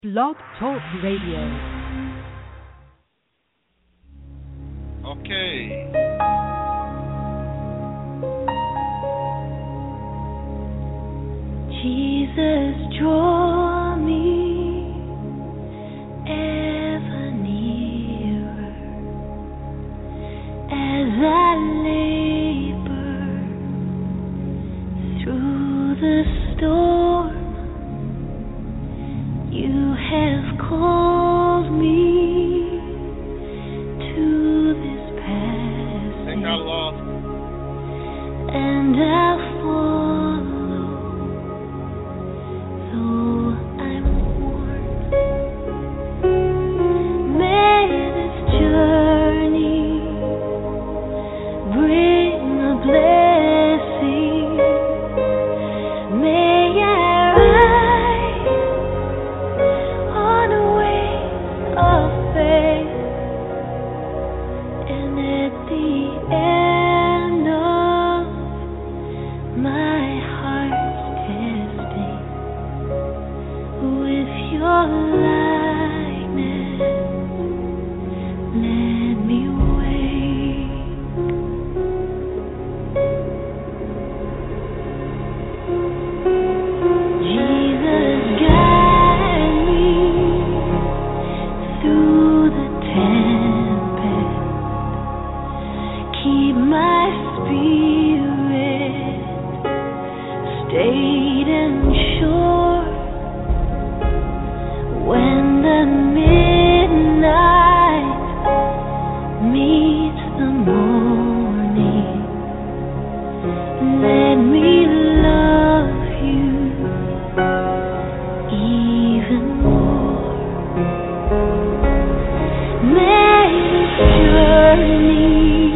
Blog Talk Radio. Okay. Jesus, draw me ever nearer as I labor through the storm. You have called me to this path. Think I lost. And I'll follow, though I'm worn. May this journey bring a blessing. May I rise on wings of faith, and at the end of my heart's testing, with your likeness, let me wake. Jesus, guide me through the tempest. Keep my spirit stayed and sure when the midnight meets the morning. Let me love you even more. May this journey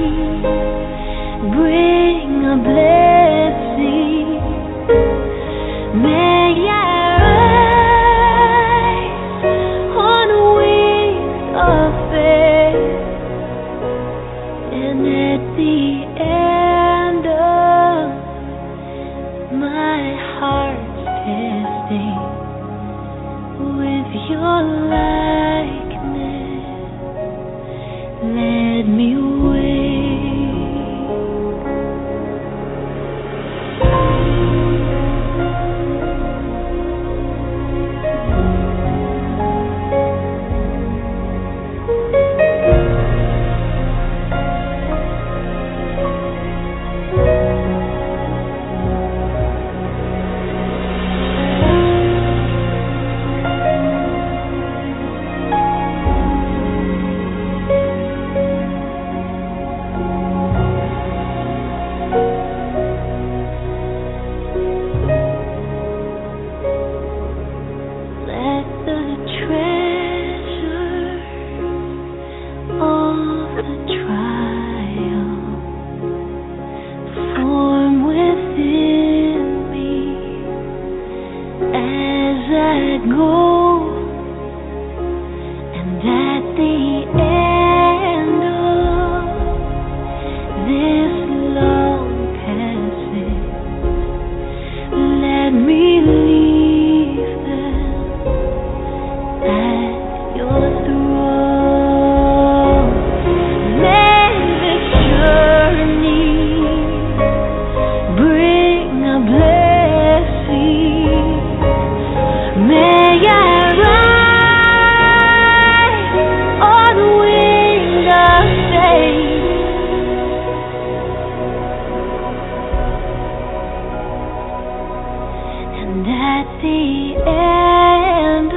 bring a blessing. May I rise on wings of faith, and at the end of my heart's testing, with your likeness, let me wake. Let the treasure of the trial form within me as I go, and at the end of this long passage, let me leave them at your throne. May this journey bring a blessing. May I rise on wings of faith, and at the end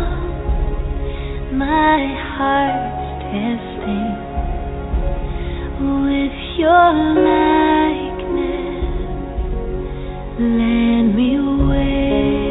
of my heart's testing, with your likeness, let me wake.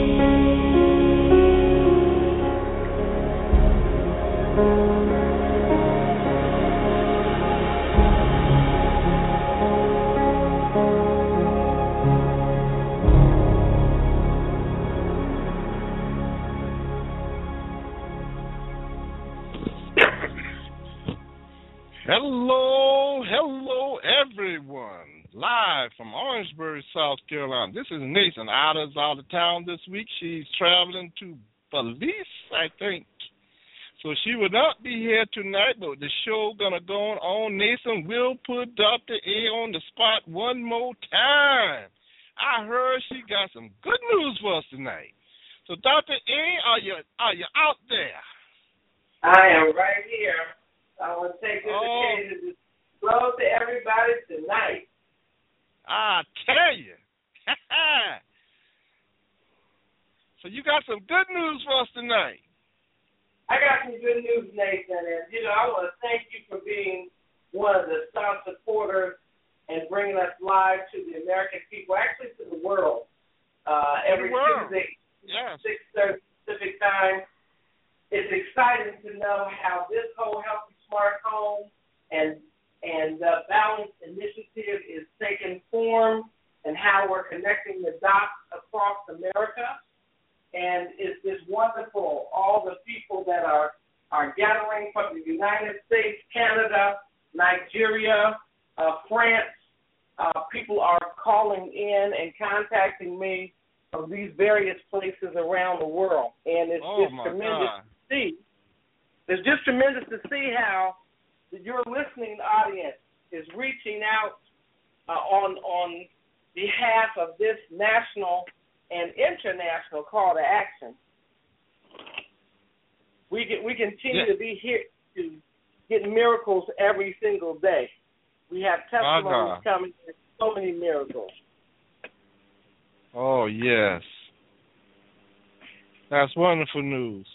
Hello, everyone. Live from Orangeburg, South Carolina. This is Nathan. Ada's out of town this week. She's traveling to Felice, I think. So she will not be here tonight, but the show gonna go on. Nathan will put Dr. A on the spot one more time. I heard she got some good news for us tonight. So Dr. A, are you out there? I am right here. I want to take this occasion to disclose to everybody tonight. I tell you. So you got some good news for us tonight. I got some good news, Nathan, and I want to thank you for being one of the star supporters and bringing us live to the American people, actually to the world, every Tuesday, yes, 6:30 Pacific time. It's exciting to know how this whole Healthy Smart Home and Balance initiative is taking form and how we're connecting the dots across America. And it's wonderful, all the people that are gathering from the United States, Canada, Nigeria, France. People are calling in and contacting me from these various places around the world. And it's just tremendous to see. It's just tremendous to see how your listening audience is reaching out on behalf of this national and international call to action. We continue to be here to get miracles every single day. We have testimonies coming with so many miracles. Oh, yes. That's wonderful news.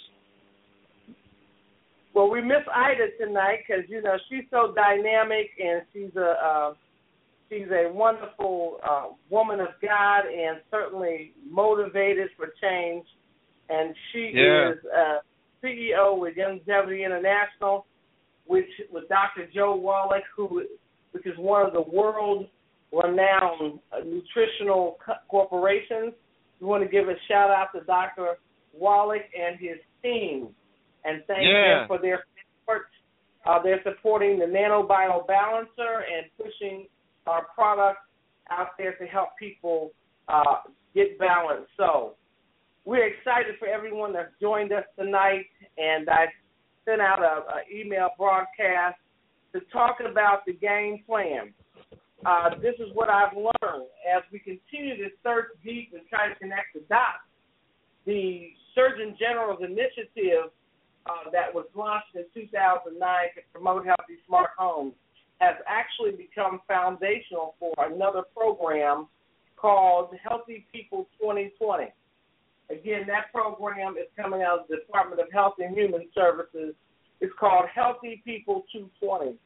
Well, we miss Ida tonight because, she's so dynamic and she's a wonderful woman of God and certainly motivated for change. And she is CEO with Longevity International, with Dr. Joe Wallach, which is one of the world-renowned nutritional corporations. We want to give a shout-out to Dr. Wallach and his team and thank them for their support. They're supporting the NanoBio Balancer and pushing our products out there to help people get balanced. So we're excited for everyone that's joined us tonight, and I sent out an email broadcast to talk about the game plan. This is what I've learned as we continue to search deep and try to connect the dots. The Surgeon General's initiative that was launched in 2009 to promote healthy, smart homes has actually become foundational for another program called Healthy People 2020. Again, that program is coming out of the Department of Health and Human Services. It's called Healthy People 2020.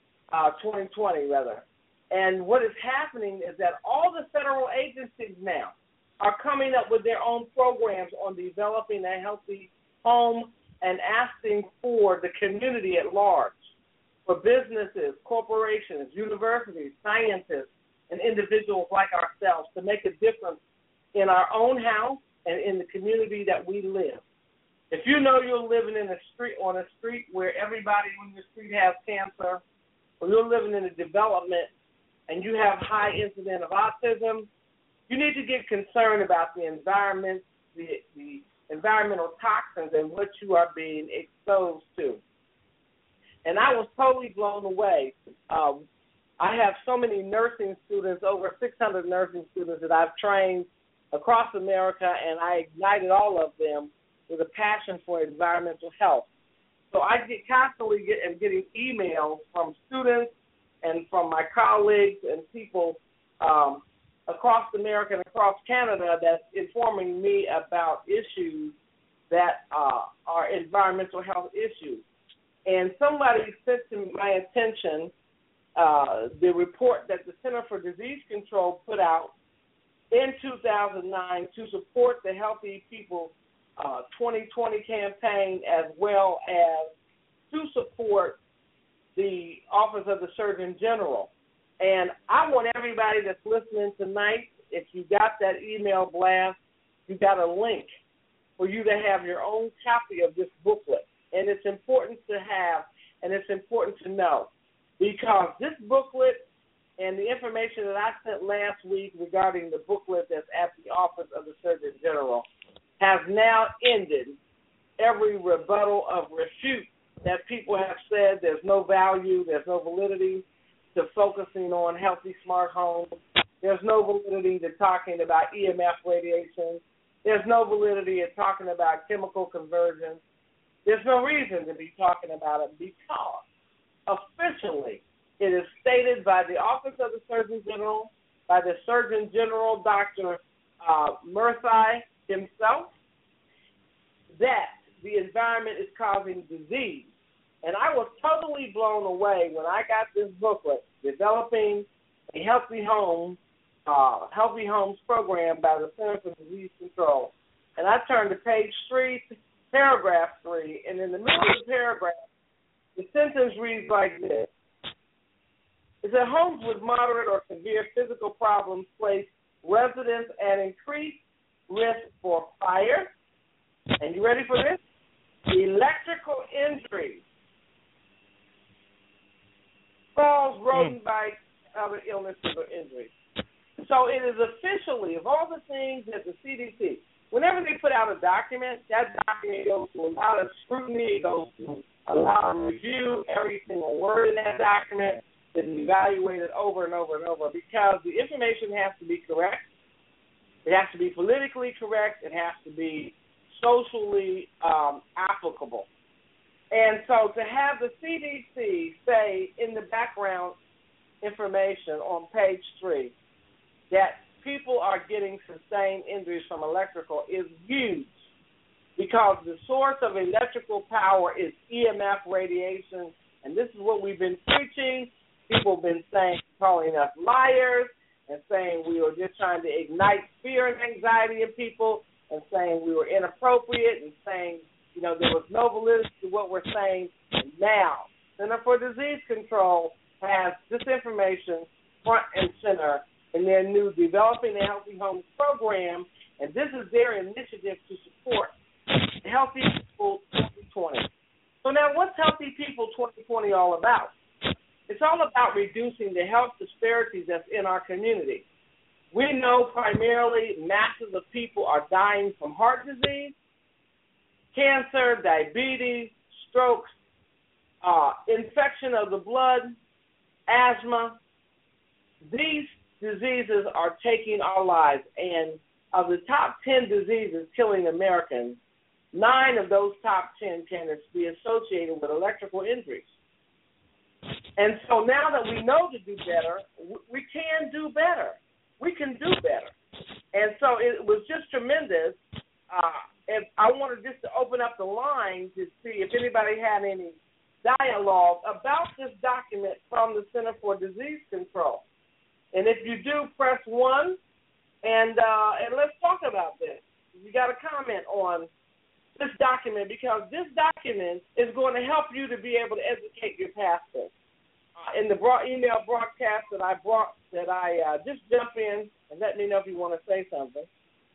And what is happening is that all the federal agencies now are coming up with their own programs on developing a healthy home and asking for the community at large, for businesses, corporations, universities, scientists, and individuals like ourselves to make a difference in our own house and in the community that we live. If you know you're living in on a street where everybody on your street has cancer, or you're living in a development and you have high incidence of autism, you need to get concerned about the environment, the environmental toxins and what you are being exposed to. And I was totally blown away. I have so many nursing students, over 600 nursing students that I've trained across America, and I ignited all of them with a passion for environmental health. So I constantly getting emails from students and from my colleagues and people across America and across Canada that's informing me about issues that are environmental health issues. And somebody sent to my attention the report that the Center for Disease Control put out in 2009 to support the Healthy People 2020 campaign, as well as to support the Office of the Surgeon General. And I want everybody that's listening tonight, if you got that email blast, you got a link for you to have your own copy of this booklet. And it's important to have, and it's important to know, because this booklet and the information that I sent last week regarding the booklet that's at the Office of the Surgeon General has now ended every rebuttal of refute that people have said there's no value, there's no validity to focusing on healthy, smart homes. There's no validity to talking about EMF radiation. There's no validity in talking about chemical conversion. There's no reason to be talking about it because officially it is stated by the Office of the Surgeon General, by the Surgeon General, Dr. Murthy himself, that the environment is causing disease. And I was totally blown away when I got this booklet, Developing a Healthy Homes program by the Center for Disease Control. And I turned to page 3, paragraph 3, and in the middle of the paragraph, the sentence reads like this. It said, homes with moderate or severe physical problems place residents at increased risk for fire, and you ready for this? Electrical injuries, falls, rodent bites, other illnesses or injuries. So it is officially, of all the things that the CDC, whenever they put out a document, that document goes to a lot of scrutiny, it goes to a lot of review. Every single word in that document is evaluated over and over and over because the information has to be correct. It has to be politically correct. It has to be socially applicable. And so to have the CDC say in the background information on page 3 that people are getting sustained injuries from electrical is huge because the source of electrical power is EMF radiation, and this is what we've been preaching. People have been saying, calling us liars and saying we were just trying to ignite fear and anxiety in people and saying we were inappropriate and saying, there was no validity to what we're saying. Now, Center for Disease Control has this information front and center in their new Developing a Healthy Homes program, and this is their initiative to support Healthy People 2020. So now what's Healthy People 2020 all about? It's all about reducing the health disparities that's in our community. We know primarily masses of people are dying from heart disease, cancer, diabetes, strokes, infection of the blood, asthma. These diseases are taking our lives, and of the top 10 diseases killing Americans, 9 of those top 10 can be associated with electrical injuries. And so now that we know to do better, we can do better. We can do better. And so it was just tremendous. And I wanted just to open up the line to see if anybody had any dialogue about this document from the Center for Disease Control. And if you do, press 1, and let's talk about this. You got a comment on this document because this document is going to help you to be able to educate your pastor. In the email broadcast that I just jump in and let me know if you want to say something.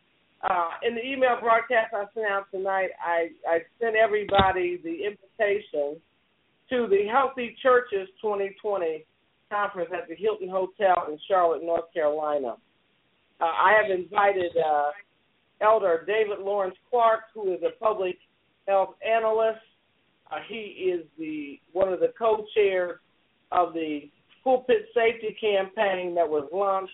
In the email broadcast I sent out tonight, I sent everybody the invitation to the Healthy Churches 2020 conference at the Hilton Hotel in Charlotte, North Carolina. I have invited Elder David Lawrence Clark, who is a public health analyst. He is one of the co-chairs of the Pulpit Safety Campaign that was launched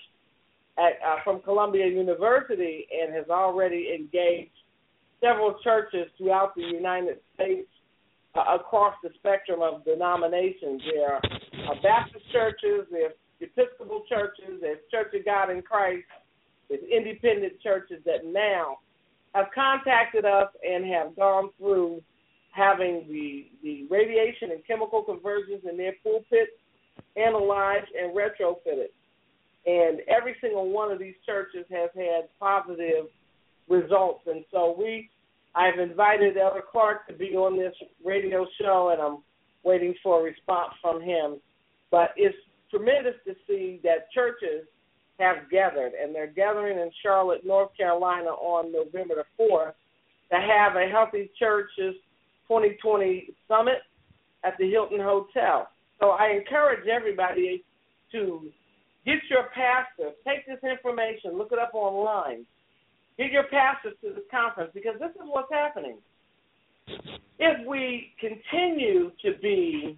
from Columbia University and has already engaged several churches throughout the United States across the spectrum of denominations. There are Baptist churches, there's Episcopal churches, there's Church of God in Christ, there's independent churches that now have contacted us and have gone through having the radiation and chemical conversions in their pulpits analyzed and retrofitted. And every single one of these churches has had positive results. And so I've invited Elder Clark to be on this radio show, and I'm waiting for a response from him. But it's tremendous to see that churches have gathered, and they're gathering in Charlotte, North Carolina on November the 4th to have a Healthy Churches 2020 summit at the Hilton Hotel. So I encourage everybody to get your pastor, take this information, look it up online, get your pastors to this conference because this is what's happening. if we continue to be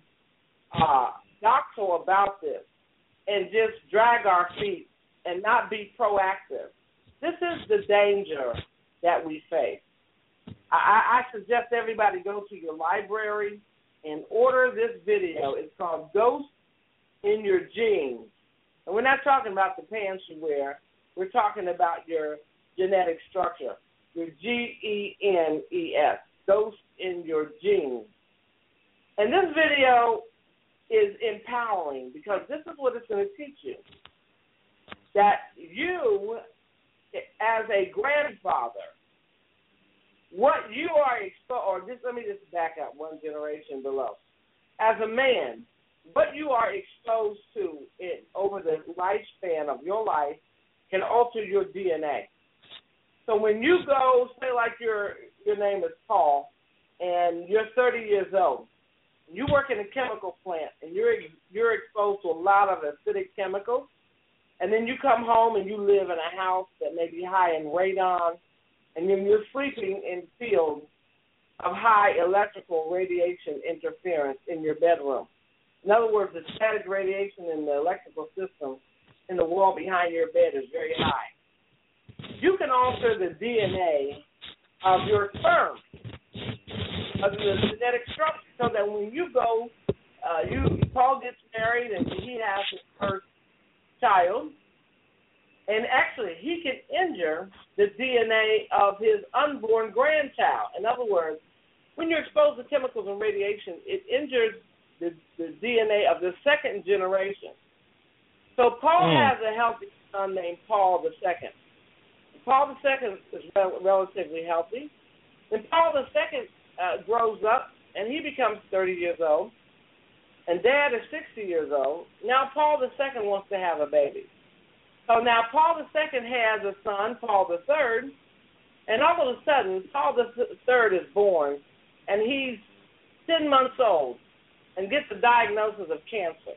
docile about this and just drag our feet and not be proactive, this is the danger that we face. I suggest everybody go to your library and order this video. It's called Ghosts in Your Genes. And we're not talking about the pants you wear. We're talking about your genetic structure, your GENES, Ghosts in Your Genes. And this video is empowering because this is what it's going to teach you. That you, as a grandfather, what you are exposed, or just let me just back up one generation below. As a man, what you are exposed to over the lifespan of your life can alter your DNA. So when you go, say like your name is Paul, and you're 30 years old, you work in a chemical plant, and you're exposed to a lot of acidic chemicals, and then you come home and you live in a house that may be high in radon, and then you're sleeping in fields of high electrical radiation interference in your bedroom. In other words, the static radiation in the electrical system in the wall behind your bed is very high. You can alter the DNA of your sperm, of the genetic structure, so that when you go, Paul gets married and he has his first child, and actually he can injure the DNA of his unborn grandchild. In other words, when you're exposed to chemicals and radiation, it injures the DNA of the second generation. So Paul has a healthy son named Paul II. Paul II is relatively healthy. Then Paul II grows up, and he becomes 30 years old, and Dad is 60 years old. Now Paul II wants to have a baby. So now Paul II has a son, Paul III, and all of a sudden, Paul III is born, and he's 10 months old and gets a diagnosis of cancer.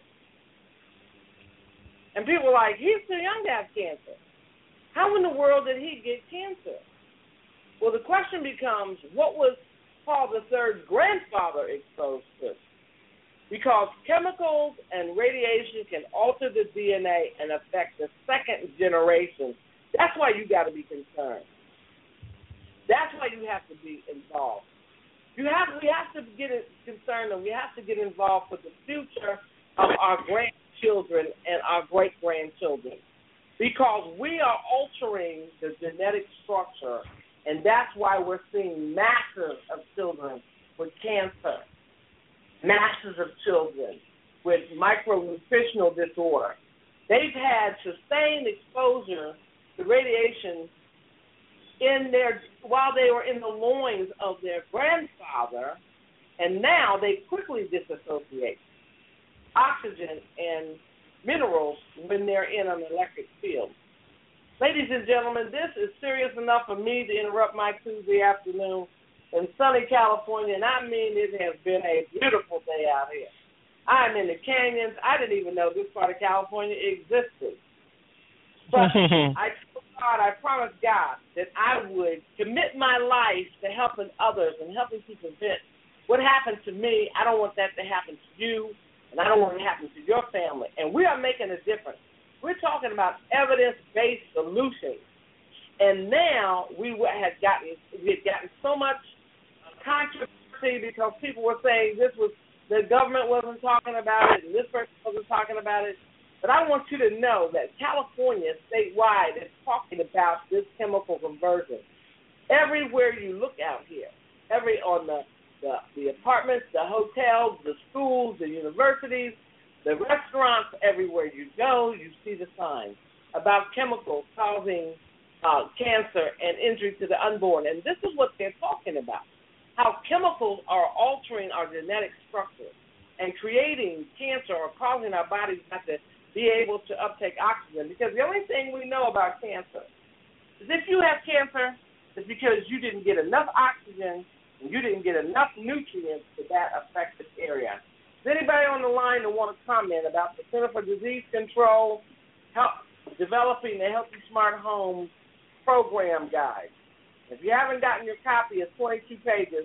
And people are like, he's too young to have cancer. How in the world did he get cancer? Well, the question becomes, what was Paul III's grandfather exposed to? Because chemicals and radiation can alter the DNA and affect the second generation. That's why you got to be concerned. That's why you have to be involved. We have to get concerned, and we have to get involved with the future of our grandchildren and our great-grandchildren, because we are altering the genetic structure, and that's why we're seeing masses of children with cancer, masses of children with micronutritional disorder. They've had sustained exposure to radiation while they were in the loins of their grandfather, and now they quickly disassociate oxygen and minerals when they're in an electric field. Ladies and gentlemen, this is serious enough for me to interrupt my Tuesday afternoon in sunny California, and I mean it has been a beautiful day out here. I'm in the canyons. I didn't even know this part of California existed. But I promised God that I would commit my life to helping others and helping to prevent what happened to me. I don't want that to happen to you, and I don't want it to happen to your family. And we are making a difference. We're talking about evidence-based solutions. And now we had gotten so much controversy because people were saying the government wasn't talking about it and this person wasn't talking about it. But I want you to know that California statewide is talking about this chemical conversion. Everywhere you look out here, on the apartments, the hotels, the schools, the universities, the restaurants, everywhere you go, you see the signs about chemicals causing cancer and injury to the unborn. And this is what they're talking about, how chemicals are altering our genetic structure and creating cancer or causing our bodies not to be able to uptake oxygen. Because the only thing we know about cancer is if you have cancer, it's because you didn't get enough oxygen and you didn't get enough nutrients to that affected area. Is anybody on the line that want to comment about the Center for Disease Control developing the Healthy Smart Home program guide? If you haven't gotten your copy, it's 22 pages.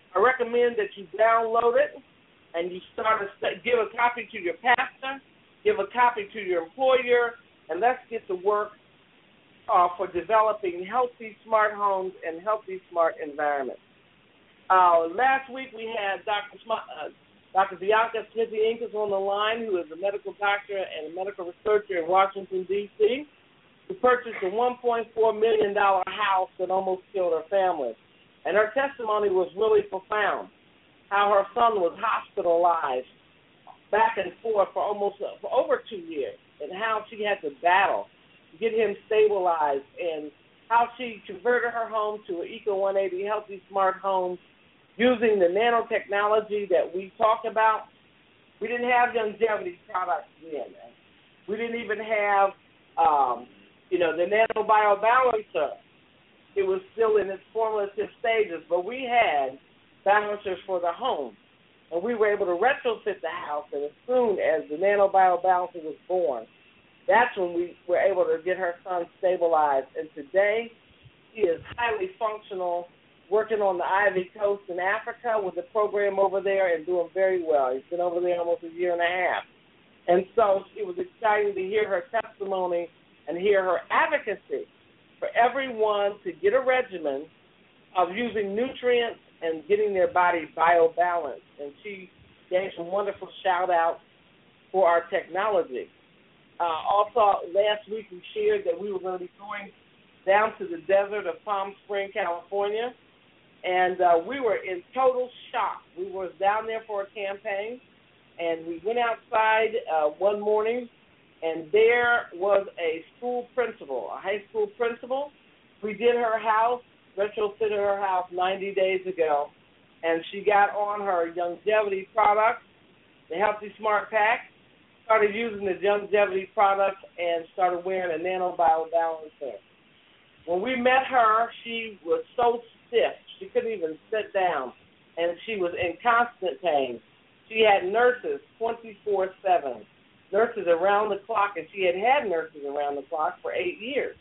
I recommend that you download it and you give a copy to your pastor, give a copy to your employer, and let's get to work for developing healthy, smart homes and healthy, smart environments. Last week we had Dr. Bianca Smithy-Incas on the line, who is a medical doctor and a medical researcher in Washington, D.C., who purchased a $1.4 million house that almost killed her family. And her testimony was really profound, how her son was hospitalized back and forth for over 2 years, and how she had to battle to get him stabilized, and how she converted her home to an Eco 180 healthy, smart home using the nanotechnology that we talked about. We didn't have longevity products then. We didn't even have, the nanobiobalancer. It was still in its formative stages, but we had balancers for the home, and we were able to retrofit the house, and as soon as the nanobiobalancer was born, that's when we were able to get her son stabilized. And today, he is highly functional, working on the Ivory Coast in Africa with the program over there and doing very well. He's been over there almost a year and a half. And so it was exciting to hear her testimony and hear her advocacy for everyone to get a regimen of using nutrients and getting their body biobalanced. And she gave some wonderful shout-outs for our technology. Also, last week we shared that we were going to be going down to the desert of Palm Springs, California, and we were in total shock. We were down there for a campaign, and we went outside one morning, and there was a school principal, a high school principal. We did her house, retrofitted her house 90 days ago, and she got on her longevity products, the Healthy Smart Pack, started using the longevity products, and started wearing a nanobiobalancer. When we met her, she was so stiff, she couldn't even sit down, and she was in constant pain. She had nurses 24/7, nurses around the clock, and she had nurses around the clock for 8 years.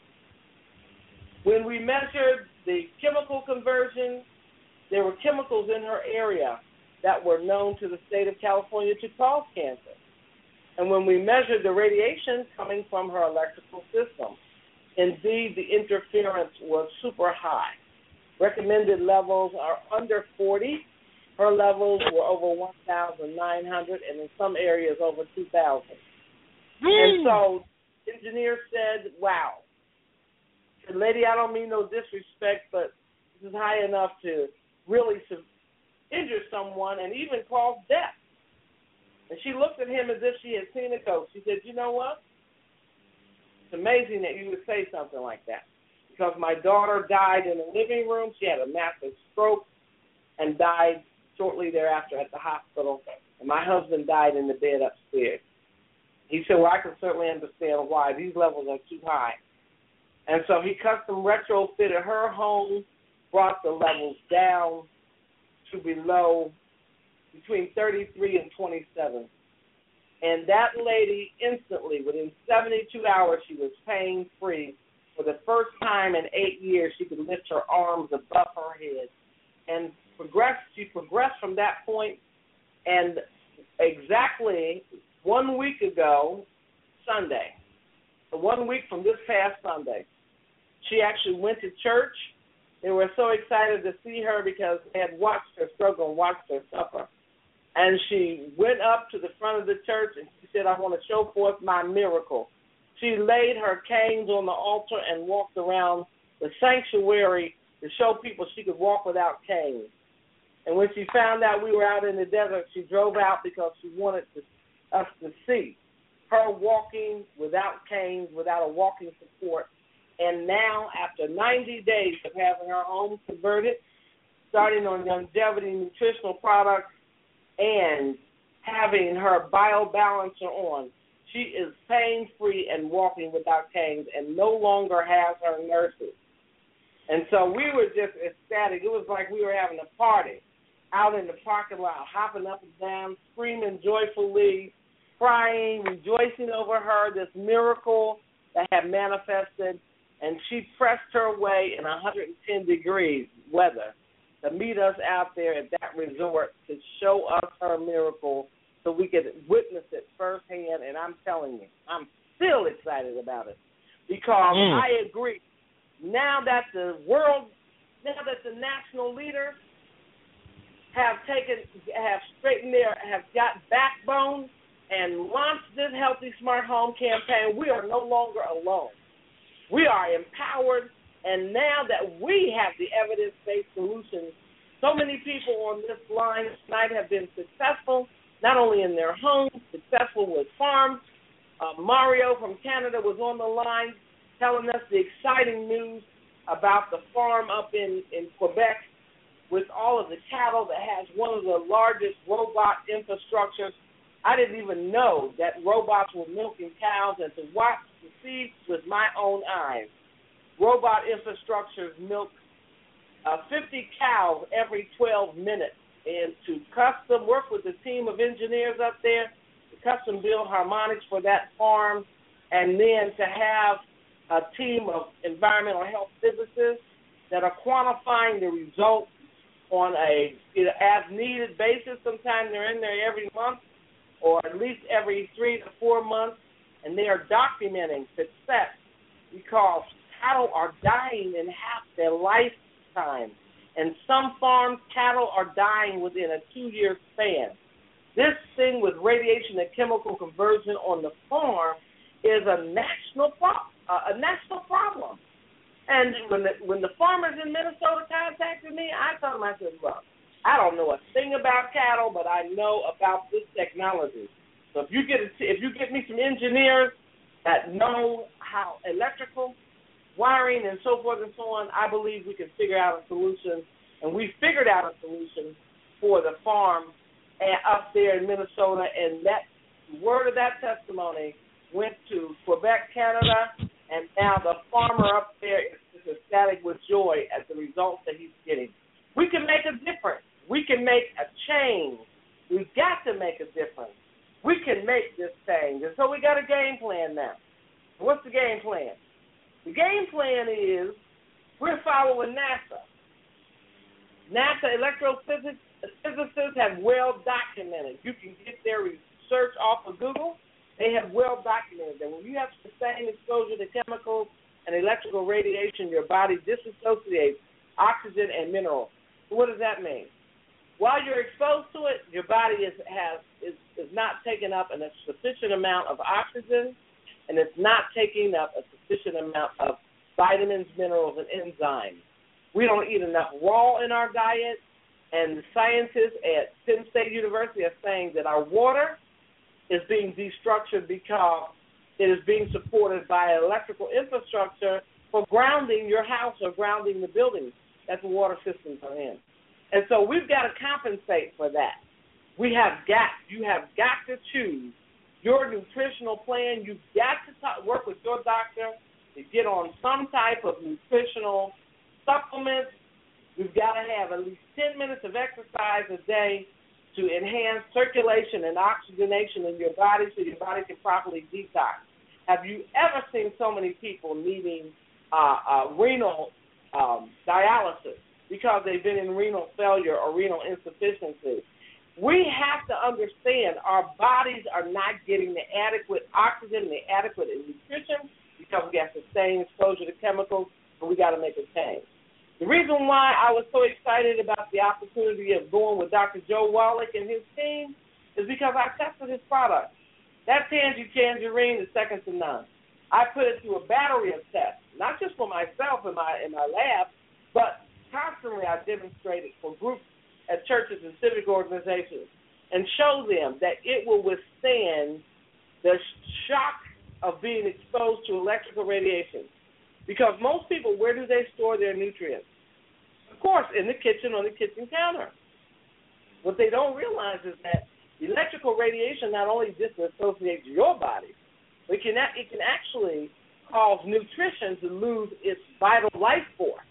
When we measured the chemical conversion, there were chemicals in her area that were known to the state of California to cause cancer. And when we measured the radiation coming from her electrical system, indeed the interference was super high. Recommended levels are under 40. Her levels were over 1,900, and in some areas over 2,000. And so engineers said, wow. I said, lady, I don't mean no disrespect, but this is high enough to really injure someone and even cause death. And she looked at him as if she had seen a ghost. She said, you know what? It's amazing that you would say something like that, because my daughter died in the living room. She had a massive stroke and died shortly thereafter at the hospital, and my husband died in the bed upstairs. He said, well, I can certainly understand why. These levels are too high. And so he custom retrofitted her home, brought the levels down to below between 33 and 27. And that lady instantly, within 72 hours, she was pain-free. For the first time in 8 years, she could lift her arms above her head. And she progressed from that point, and exactly 1 week ago, Sunday, 1 week from this past Sunday, she actually went to church. They were so excited to see her because they had watched her struggle and watched her suffer. And she went up to the front of the church and she said, I want to show forth my miracle. She laid her canes on the altar and walked around the sanctuary to show people she could walk without canes. And when she found out we were out in the desert, she drove out because she wanted us to see her walking without canes, without a walking support. And now, after 90 days of having her home converted, starting on longevity nutritional products, and having her biobalancer on, she is pain-free and walking without canes and no longer has her nurses. And so we were just ecstatic. It was like we were having a party out in the parking lot, hopping up and down, screaming joyfully, crying, rejoicing over her, this miracle that had manifested. And she pressed her way in 110 degrees weather to meet us out there at that resort to show us her miracle so we could witness it firsthand. And I'm telling you, I'm still excited about it because I agree. Now that the national leaders have got backbone and launched this Healthy Smart Home campaign, we are no longer alone. We are empowered, and now that we have the evidence-based solutions, so many people on this line tonight have been successful, not only in their homes, successful with farms. Mario from Canada was on the line telling us the exciting news about the farm up in Quebec with all of the cattle that has one of the largest robot infrastructures. I didn't even know that robots were milking cows, and to see with my own eyes, robot infrastructures milk 50 cows every 12 minutes. And to custom work with a team of engineers up there, to custom build harmonics for that farm, and then to have a team of environmental health physicists that are quantifying the results on a as-needed basis. Sometimes they're in there every month or at least every 3 to 4 months, and they are documenting success because cattle are dying in half their lifetime. And some farms, cattle are dying within a 2-year span. This thing with radiation and chemical conversion on the farm is a national problem. And when the farmers in Minnesota contacted me, I told them, I said, look, I don't know a thing about cattle, but I know about this technology. So if you get me some engineers that know how electrical, wiring, and so forth and so on, I believe we can figure out a solution. And we figured out a solution for the farm up there in Minnesota, and that word of that testimony went to Quebec, Canada, and now the farmer up there is ecstatic with joy at the results that he's getting. We can make a difference. We can make a change. We've got to make a difference. We can make this change. And so we got a game plan now. What's the game plan? The game plan is we're following NASA. NASA electrophysicists have well documented. You can get their research off of Google. They have well documented that when you have sustained exposure to chemicals and electrical radiation, your body disassociates oxygen and minerals. So what does that mean? While you're exposed to it, your body is not taking up a sufficient amount of oxygen, and it's not taking up a sufficient amount of vitamins, minerals, and enzymes. We don't eat enough raw in our diet, and the scientists at Penn State University are saying that our water is being destructured because it is being supported by an electrical infrastructure for grounding your house or grounding the buildings that the water systems are in. And so we've got to compensate for that. You have got to choose your nutritional plan. You've got to work with your doctor to get on some type of nutritional supplements. You've got to have at least 10 minutes of exercise a day to enhance circulation and oxygenation in your body so your body can properly detox. Have you ever seen so many people needing renal dialysis because they've been in renal failure or renal insufficiency? We have to understand our bodies are not getting the adequate oxygen, the adequate nutrition because we have sustained exposure to chemicals, and we got to make a change. The reason why I was so excited about the opportunity of going with Dr. Joe Wallach and his team is because I tested his product. That tangerine is second to none. I put it through a battery of tests, not just for myself in my lab, but constantly I demonstrate it for groups at churches and civic organizations and show them that it will withstand the shock of being exposed to electrical radiation. Because most people, where do they store their nutrients? Of course, in the kitchen, on the kitchen counter. What they don't realize is that electrical radiation not only disassociates your body, but it can actually cause nutrition to lose its vital life force.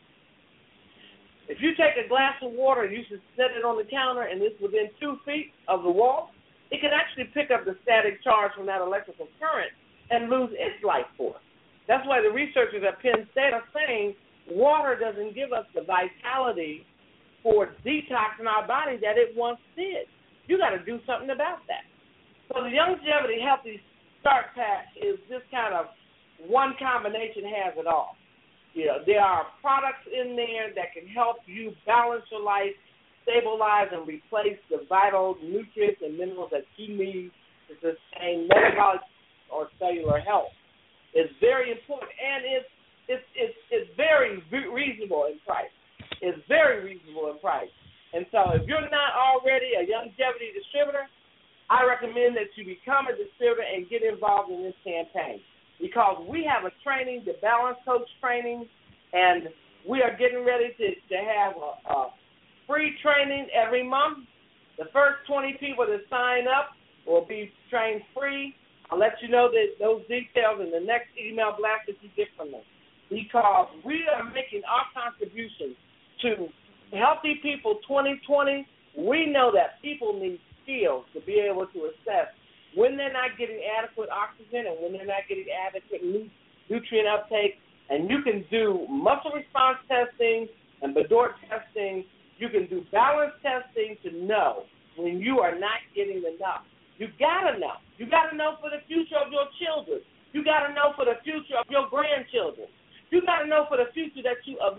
If you take a glass of water and you should set it on the counter and it's within 2 feet of the wall, it can actually pick up the static charge from that electrical current and lose its life force. That's why the researchers at Penn State are saying water doesn't give us the vitality for detoxing our body that it once did. You got to do something about that. So the Youngevity Healthy Start Pack is this kind of one combination has it all. There are products in there that can help you balance your life, stabilize and replace the vital nutrients and minerals that you need to sustain metabolic or cellular health. It's very important, and it's very reasonable in price. It's very reasonable in price. And so if you're not already a Youngevity distributor, I recommend that you become a distributor and get involved in this campaign, because we have a training, the Balance Coach training, and we are getting ready to have a free training every month. The first 20 people that sign up will be trained free. I'll let you know that those details in the next email blast that you get from them, because we are making our contribution to Healthy People 2020. We know that people need skills to be able to assess when they're not getting adequate oxygen and when they're not getting adequate nutrient uptake. And you can do muscle response testing and Bedort testing. You can do balance testing to know when you are not getting enough. You got to know. You got to know for the future of your children. You got to know for the future of your grandchildren. You got to know for the future that of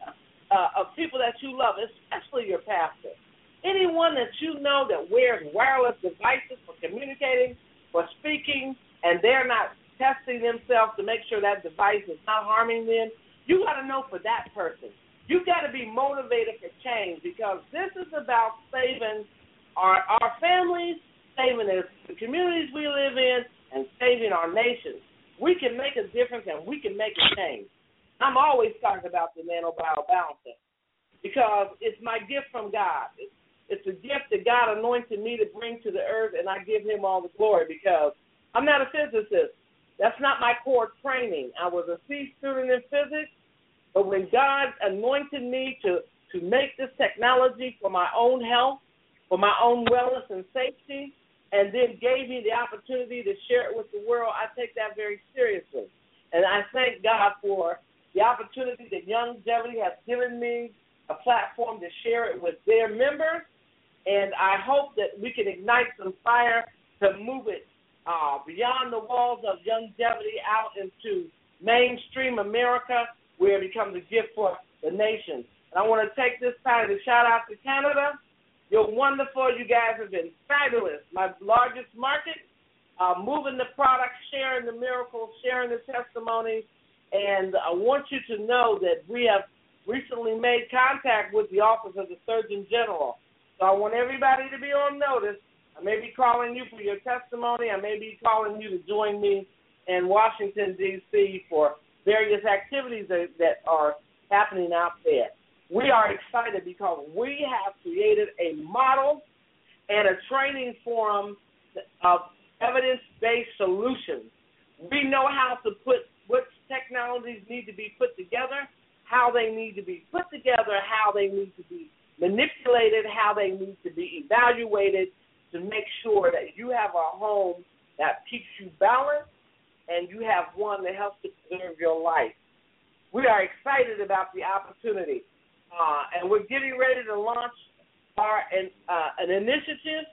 people that you love, especially your pastor. Anyone that you know that wears wireless devices for communicating, for speaking, and they're not testing themselves to make sure that device is not harming them, you got to know for that person. You got to be motivated for change, because this is about saving our families, saving the communities we live in, and saving our nation. We can make a difference and we can make a change. I'm always talking about the NanoBioBalancer because it's my gift from God. It's a gift that God anointed me to bring to the earth, and I give him all the glory because I'm not a physicist. That's not my core training. I was a C student in physics, but when God anointed me to make this technology for my own health, for my own wellness and safety, and then gave me the opportunity to share it with the world, I take that very seriously. And I thank God for the opportunity that Youngevity has given me, a platform to share it with their members, and I hope that we can ignite some fire to move it beyond the walls of Youngevity out into mainstream America, where it becomes a gift for the nation. And I want to take this time to shout out to Canada. You're wonderful. You guys have been fabulous. My largest market, moving the products, sharing the miracles, sharing the testimonies. And I want you to know that we have recently made contact with the Office of the Surgeon General. So I want everybody to be on notice. I may be calling you for your testimony. I may be calling you to join me in Washington, D.C. for various activities that are happening out there. We are excited because we have created a model and a training forum of evidence-based solutions. We know how to put which technologies need to be put together, how they need to be put together, how they need to be manipulated, how they need to be evaluated to make sure that you have a home that keeps you balanced and you have one that helps to preserve your life. We are excited about the opportunity, and we're getting ready to launch an initiative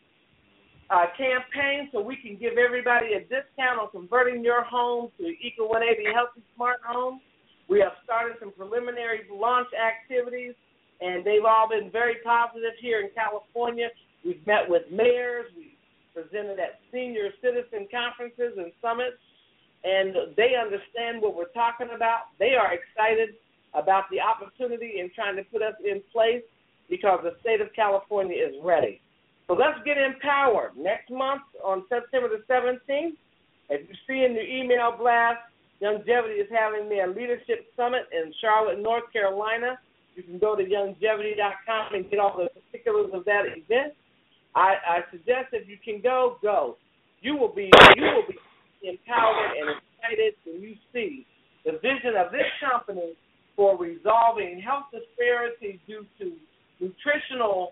campaign so we can give everybody a discount on converting your home to Eco 180 Healthy Smart Home. We have started some preliminary launch activities, and they've all been very positive here in California. We've met with mayors. We presented at senior citizen conferences and summits, and they understand what we're talking about. They are excited about the opportunity and trying to put us in place because the state of California is ready. So let's get empowered. Next month on September the 17th, if you see in your email blast, Youngevity is having their leadership summit in Charlotte, North Carolina. You can go to youngevity.com and get all the particulars of that event. I suggest if you can go. You will be empowered and excited when you see the vision of this company for resolving health disparities due to nutritional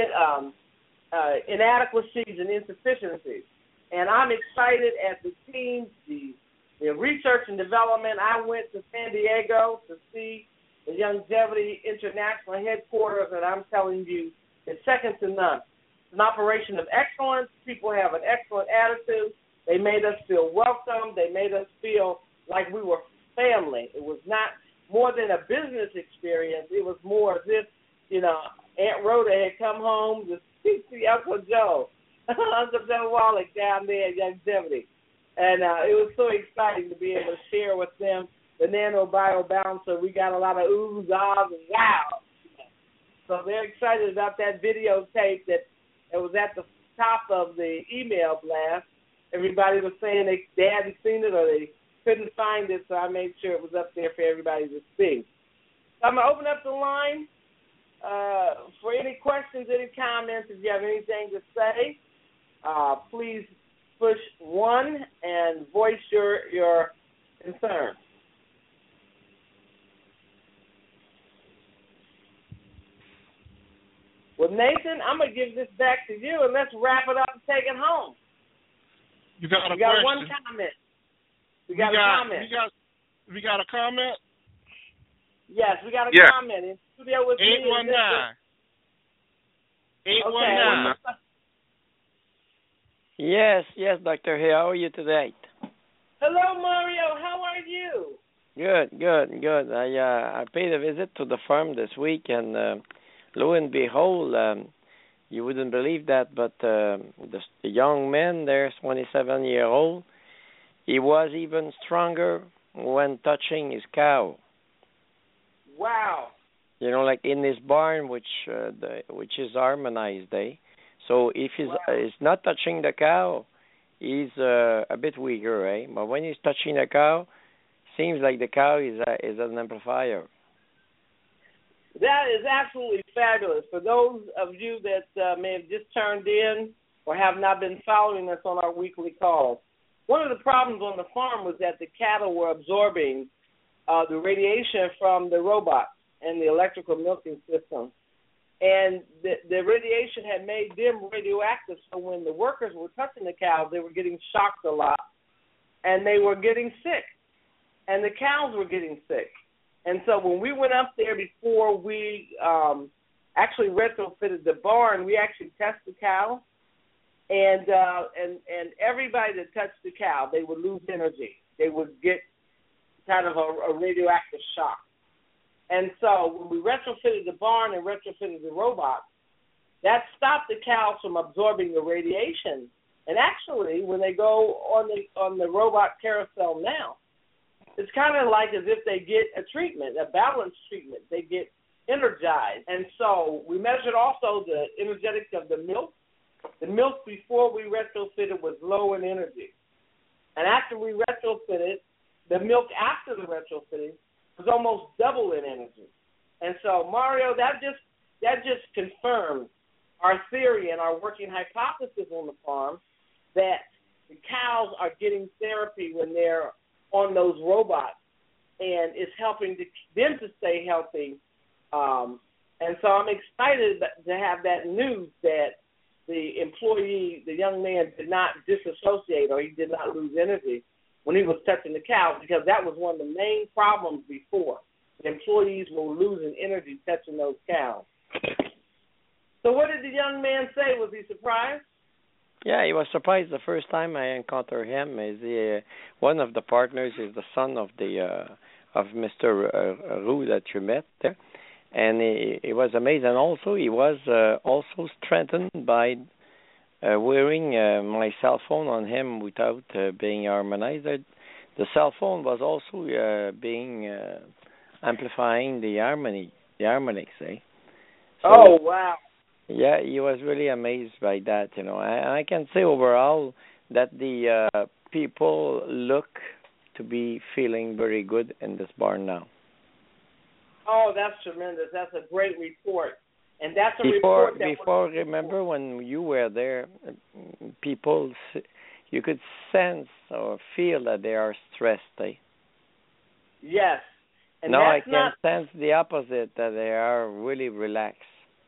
inadequacies and insufficiencies. And I'm excited at the team, the research and development. I went to San Diego to see the Longevity International headquarters, and I'm telling you, it's second to none. It's an operation of excellence. People have an excellent attitude. They made us feel welcome. They made us feel like we were family. It was not more than a business experience. It was more as if, Aunt Rhoda had come home to speak to Uncle Joe, Uncle Joe Wallach down there at Longevity. And it was so exciting to be able to share with them the NanoBio Bouncer. We got a lot of oohs, ahs, and wow. So they're excited about that videotape that it was at the top of the email blast. Everybody was saying they hadn't seen it or they couldn't find it, so I made sure it was up there for everybody to see. So I'm going to open up the line for any questions, any comments. If you have anything to say, please push 1 and voice your concern. Well, Nathan, I'm going to give this back to you, and let's wrap it up and take it home. You got a we got question. One comment. We got a comment. We got a comment? Yes, we got a comment. In studio with 819. 819. Okay. Yes, Dr. Hay. How are you today? Hello, Mario. How are you? Good. I paid a visit to the farm this week, and lo and behold, you wouldn't believe that, but the young man there, 27-year-old, he was even stronger when touching his cow. Wow. Like in his barn, which is harmonized, So if he's not touching the cow, he's a bit weaker, But when he's touching the cow, seems like the cow is an amplifier. That is absolutely fabulous. For those of you that may have just turned in or have not been following us on our weekly calls, one of the problems on the farm was that the cattle were absorbing the radiation from the robots and the electrical milking system. And the radiation had made them radioactive, so when the workers were touching the cows, they were getting shocked a lot, and they were getting sick, and the cows were getting sick. And so when we went up there before we actually retrofitted the barn, we actually tested the cow, and everybody that touched the cow, they would lose energy. They would get kind of a radioactive shock. And so when we retrofitted the barn and retrofitted the robots, that stopped the cows from absorbing the radiation. And actually, when they go on the robot carousel now, it's kind of like as if they get a treatment, a balanced treatment. They get energized. And so we measured also the energetics of the milk. The milk before we retrofitted was low in energy. And after we retrofitted, the milk after the retrofitting was almost double in energy. And so, Mario, that just confirmed our theory and our working hypothesis on the farm that the cows are getting therapy when they're on those robots, and it's helping them to stay healthy. And so I'm excited to have that news that the employee, the young man, did not disassociate or he did not lose energy when he was touching the cows, because that was one of the main problems before. The employees were losing energy touching those cows. So what did the young man say? Was he surprised? Yeah, he was surprised the first time I encountered him. Is one of the partners is the son of Mr. Roux that you met there, and he was amazed. And also he was also strengthened by wearing my cell phone on him without being harmonized. The cell phone was also being amplifying the harmonics. So, oh wow! Yeah, he was really amazed by that. And I can say overall that the people look to be feeling very good in this barn now. Oh, that's tremendous! That's a great report. And that's a report that remember when you were there, people, you could sense or feel that they are stressed. Yes. And now I can sense the opposite, that they are really relaxed.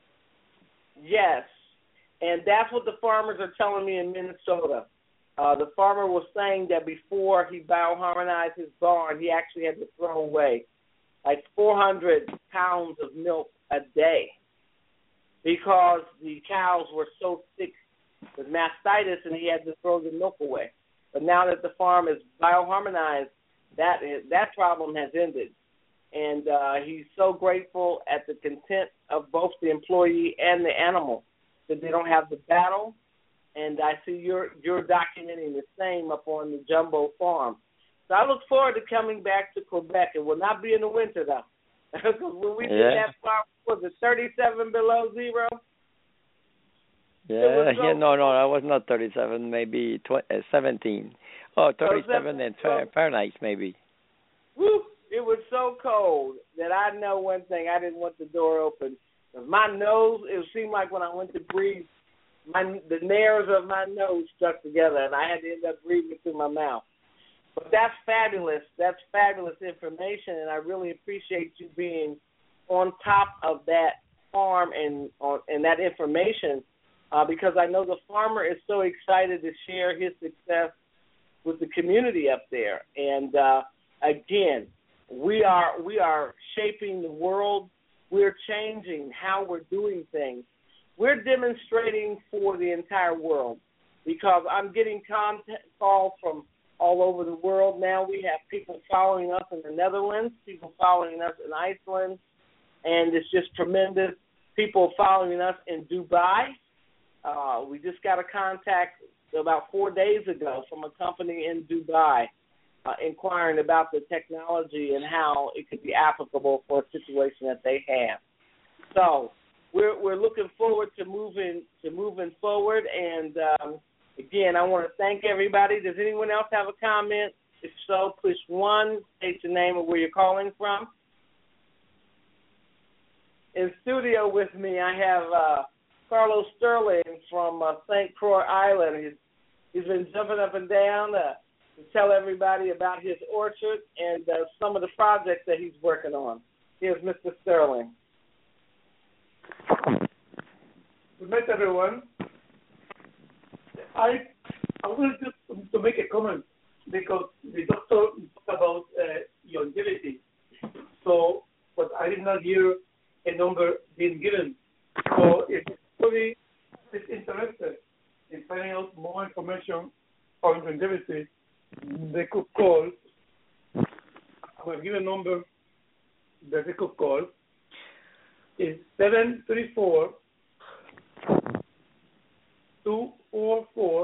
Yes. And that's what the farmers are telling me in Minnesota. The farmer was saying that before he bioharmonized his barn, he actually had to throw away like 400 pounds of milk a day because the cows were so sick with mastitis and he had to throw the milk away. But now that the farm is bioharmonized, that problem has ended. And he's so grateful at the content of both the employee and the animal that they don't have the battle. And I see you're documenting the same up on the Jumbo Farm. So I look forward to coming back to Quebec. It will not be in the winter, though. Because when we did that farm, was it 37 below zero? Yeah, no, that was not 37, maybe 17. Oh, 37 in Fahrenheit, maybe. Woo! It was so cold that I know one thing, I didn't want the door open. My nose, it seemed like when I went to breathe, the nares of my nose stuck together, and I had to end up breathing through my mouth. But that's fabulous. That's fabulous information, and I really appreciate you being on top of that farm and that information because I know the farmer is so excited to share his success with the community up there. And, again, we are shaping the world. We're changing how we're doing things. We're demonstrating for the entire world because I'm getting calls from all over the world now. We have people following us in the Netherlands, people following us in Iceland, and it's just tremendous. People following us in Dubai. We just got a contact about 4 days ago from a company in Dubai inquiring about the technology and how it could be applicable for a situation that they have. So we're looking forward to moving forward. And again, I want to thank everybody. Does anyone else have a comment? If so, push 1. State your name and where you're calling from. In studio with me, I have Carlos Sterling from St. Croix Island. He's been jumping up and down to tell everybody about his orchard and some of the projects that he's working on. Here's Mr. Sterling. Good night, everyone. I wanted to make a comment because the doctor talked about longevity. So, but I did not hear a number being given. So, if anybody is interested in finding out more information on longevity, they could call. I will give a number that they could call. It's 734 244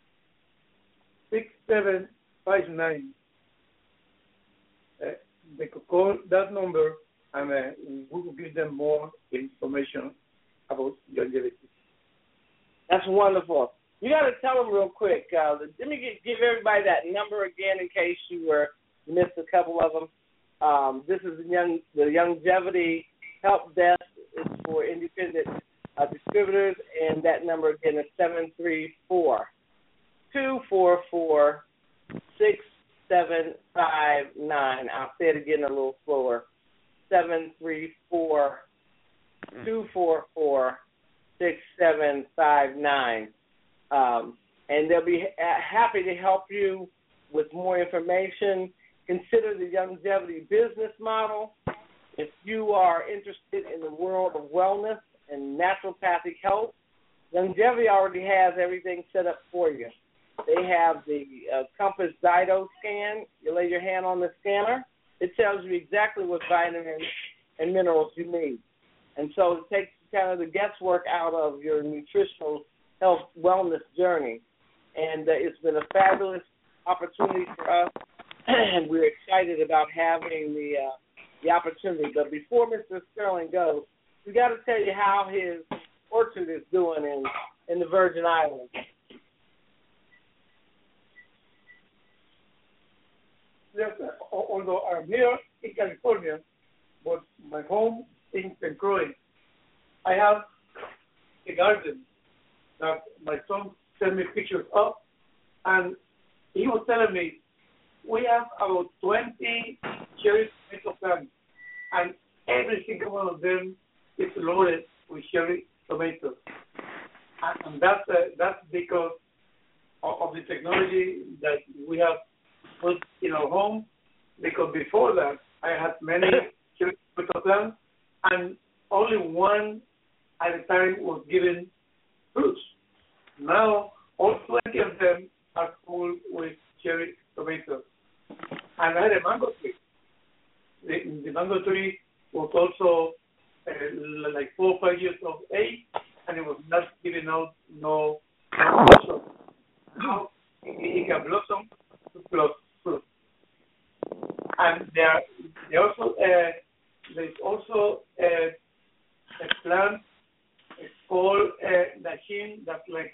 6759. They could call that number and we will give them more information about longevity. That's wonderful. You got to tell them real quick. Let me give everybody that number again in case you missed a couple of them. This is the Longevity Help Desk. It's for independent distributors, and that number again is 734 244 6759. I'll say it again a little slower. 734 244 6759. And they'll be happy to help you with more information. Consider the longevity business model. If you are interested in the world of wellness and naturopathic health, Longevity already has everything set up for you. They have the Compass Dido scan. You lay your hand on the scanner. It tells you exactly what vitamins and minerals you need. And so it takes kind of the guesswork out of your nutritional health wellness journey. And it's been a fabulous opportunity for us, and we're excited about having the opportunity. But before Mr. Sterling goes, we got to tell you how his orchard is doing in the Virgin Islands. Yes, although I'm here in California, but my home is in St. Croix. I have a garden that my son sent me pictures of, and he was telling me we have about 20 cherry tomato plants, and every single one of them is loaded with cherry tomatoes. And that's because of the technology that we have put in our home, because before that I had many with a plant, and only one at a time was given fruits. Now, all 20 of them are full with cherry tomatoes. And I had a mango tree. The mango tree was also like 4 or 5 years of age, and it was not giving out no blossom. Now it can blossom to plus fruit. And there's also a plant. It's called Nachin. That's like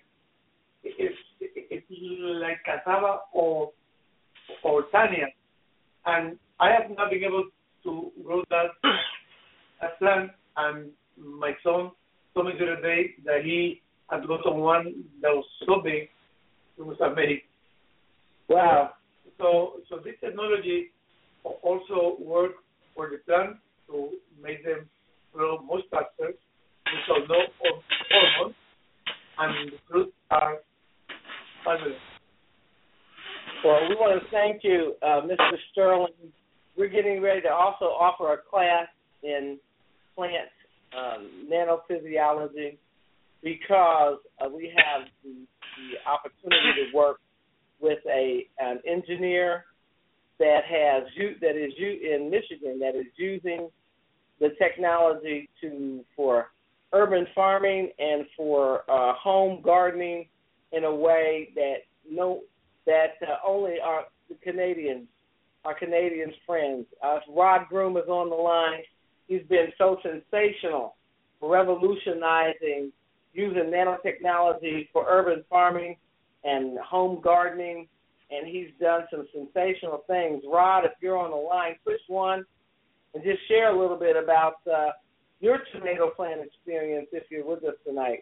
it's like cassava or tania, and I have not been able to grow that plant. And my son told me the other day that he had gotten one that was so big it was amazing. Wow. So this technology also works for the plant to make them grow much faster without no hormones, and the fruits are fabulous. Well, we want to thank you, Mr. Sterling. We're getting ready to also offer a class in plant nanophysiology because we have the opportunity to work with an engineer that is in Michigan that is using the technology for urban farming and for home gardening in a way that only our Canadian friends. Rod Groom is on the line. He's been so sensational, revolutionizing using nanotechnology for urban farming and home gardening, and he's done some sensational things. Rod, if you're on the line, push 1 and just share a little bit about your tomato plant experience if you're with us tonight.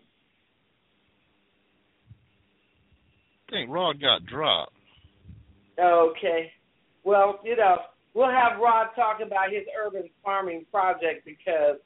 I think Rod got dropped. Okay. Well, we'll have Rod talk about his urban farming project because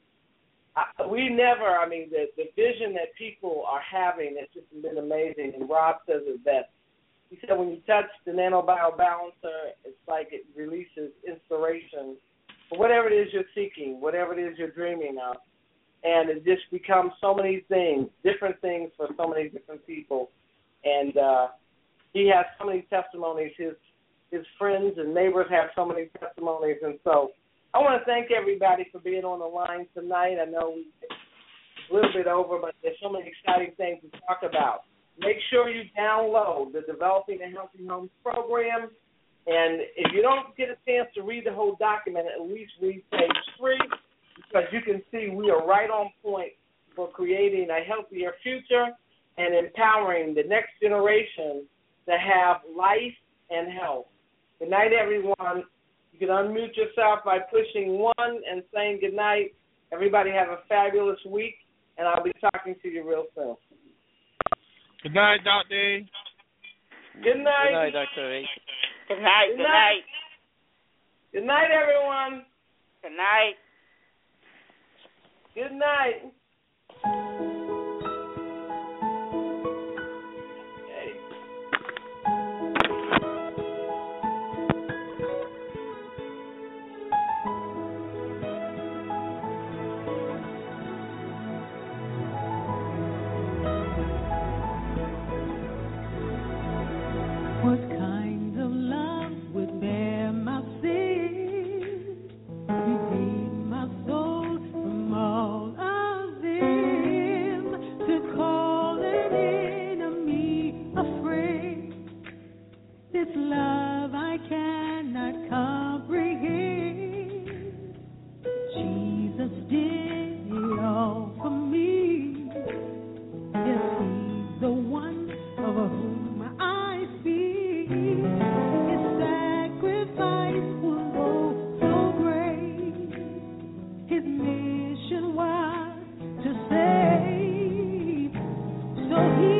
the vision that people are having has just been amazing. And Rod says it best. He said when you touch the nanobiobalancer, it's like it releases inspiration for whatever it is you're seeking, whatever it is you're dreaming of. And it just becomes so many things, different things for so many different people. And he has so many testimonies. His friends and neighbors have so many testimonies. And so I want to thank everybody for being on the line tonight. I know we're a little bit over, but there's so many exciting things to talk about. Make sure you download the Developing a Healthy Homes program. And if you don't get a chance to read the whole document, at least read page 3, because you can see we are right on point for creating a healthier future and empowering the next generation to have life and health. Good night, everyone. You can unmute yourself by pushing 1 and saying good night. Everybody have a fabulous week, and I'll be talking to you real soon. Good night, Dr. A. Good night. Good night, Dr. A. Good night. Good night. Good night, everyone. Good night. Good night. What kind of love would bear my sin, redeem my soul from all of them, to call an enemy a friend? This love I cannot comprehend. Jesus did it all for me. Yes, he's the one of whom I speak. His sacrifice was oh so great. His mission was to save. So he